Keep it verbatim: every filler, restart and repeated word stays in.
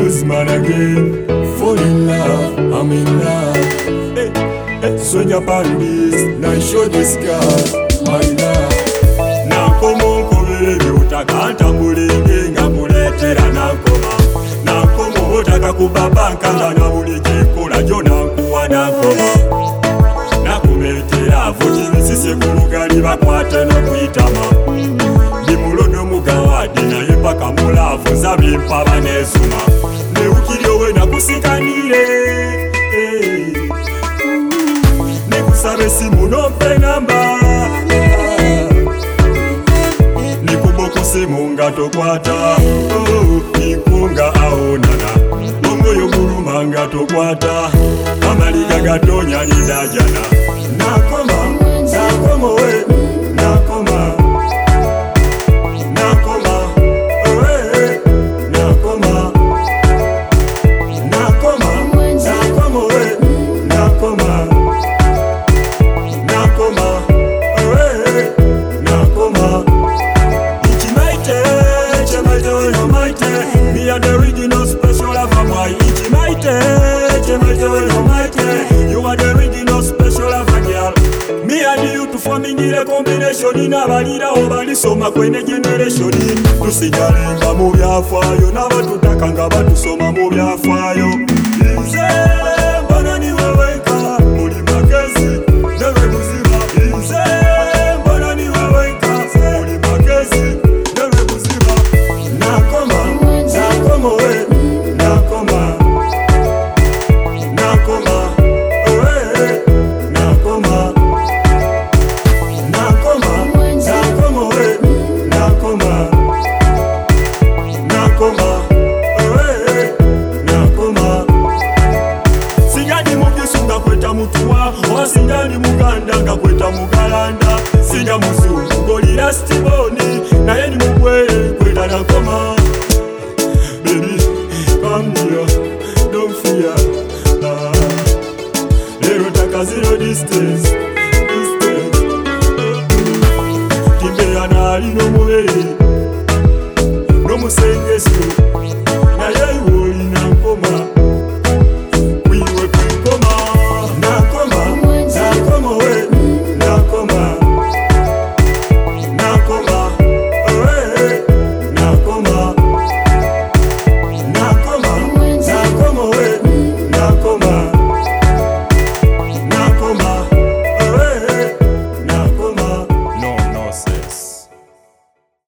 lose man again. Fall in love, I'm in love. Hey, hey, Sonia Pandis, now show this girl my love. Nakomo nkobere byutakanta mulenge nga muletera nankoma. Nakomo otaka kubaba nkanga na muleke kola jo nankuwa nankoma. Nakumetera futi bisise kulugali bakwate n'okuyitama. Ndi mulondo mugawadi naye mpaka mulafu zabimpa banesuma. Neukiryowe nakusikanire nikusabe simu nompe namba. Nikuboko simu nga tokwata nikunga aonana. Omwoyo guluma nga tokwata amaliga gatonya nidajana. Nakoma, nakoma we, nakoma. Nakoma, we, nakoma. Nakoma, nakoma we, nakoma. Nakoma, we, nakoma. Ichimaite, chemaite we no maite. Me are the original special lover boy. Ichimaite, chemaite we no maite. You are the original special lover girl. Me and you to forming the combination. Inabalira obalisoma kwene generation. Tusigalenga mu byafayo n'abatutaka batusoma mu byafayo. Inze mbona ni weweka muli magezi newe buziba. Inze mbona ni weweka muli magezi newe buziba. Nakoma, nakoma we, nakoma. Nakoma, we, nakoma. Nakoma, nakoma we, nakoma. Nakoma, we, nakoma. Singani mugisunga kweta mutuwa, wasingani muganda nga kweta mugalanda. Singa muzungu golira stiboni, naye ni mugwere kweta nakoma. Baby, come here, don't fear. Ah, lero taka zero distance, distance. Timbe anali no mubere, no musengesu.